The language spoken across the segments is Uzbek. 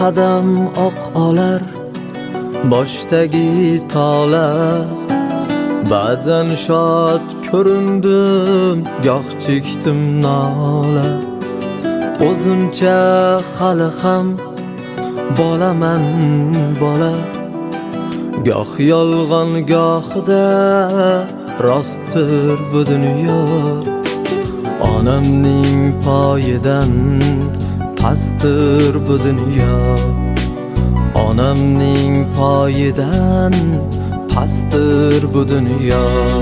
qadam oq olar boshdagi tola. Ba'zan shod ko'rindim, goh chekdim nola. O'zimcha hali ham bolaman bola. Goh yolg'on gohida rostdir bu dunyo. Onamning poyidan pastdir bu dunyo. Onamning poyidan pastdir bu dunyo.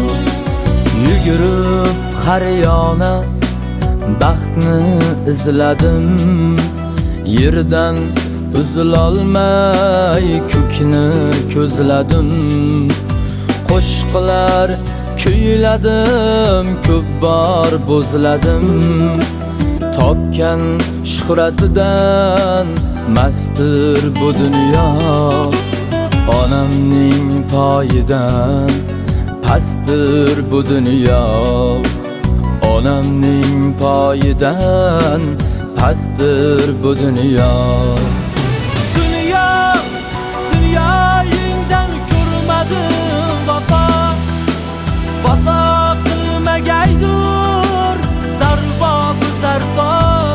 Yugurib har yana baxtni izladim. Yerdan uzilolmay ko'kni ko'zladim. Qo'shiqlar kuyladim, ko'p bor bo'zladim. Topgan shuhratidan mastir bu dunyo. Onamning poyidan pastdir bu dunyo. Onamning poyidan pastdir bu dunyo. Dunyoyingdan ko'rmadim vafo. Vafo qilmagaydur zarbo bu zarbo.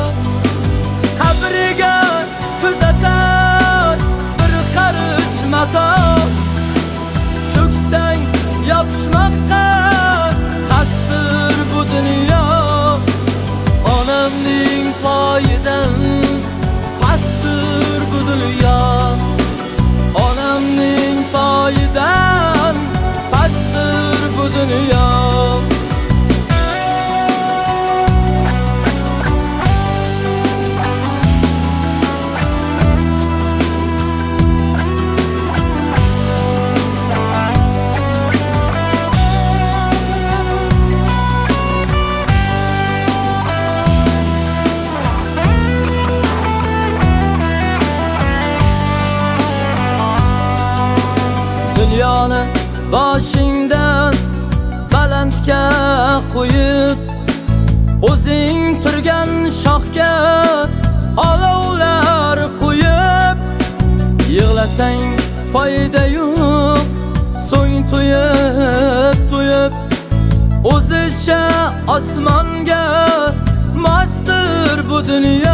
Qabriga kuzatar bir qarich mato. Cho'ksang yopishmoqqa xastir bu dunyo. Onamning poyidan pastdir bu dunyo. Onamning poyidan pastdir bu dunyo. Dunyoni boshingdan balandga qo'yib, o'zing turgan shoxga olovlar qo'yib. Yig'lasang foyda yo'q, so'ng to'yib o'zicha osmonga mastir bu dunyo.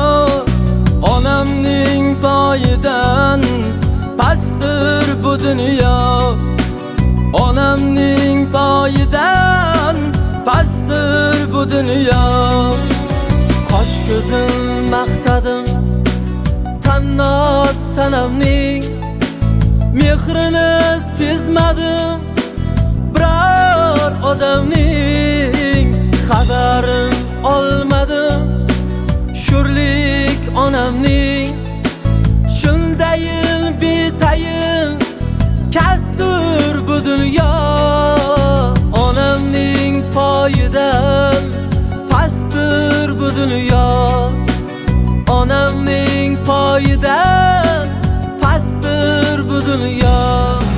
Onamning poyidan pastdir bu dunyo. Onamning poyidan pastdir bu dunyo. Qosh ko'zim maqtadim tannoz sanamning. Mehrini sezmadim biror odamning. Xabarim olmadim sho'rlik onamning. Shundayin betayin kastur bu dunyo. Onamning poyidan pastdir bu dunyo. Onamning poyidan pastdir bu dunyo.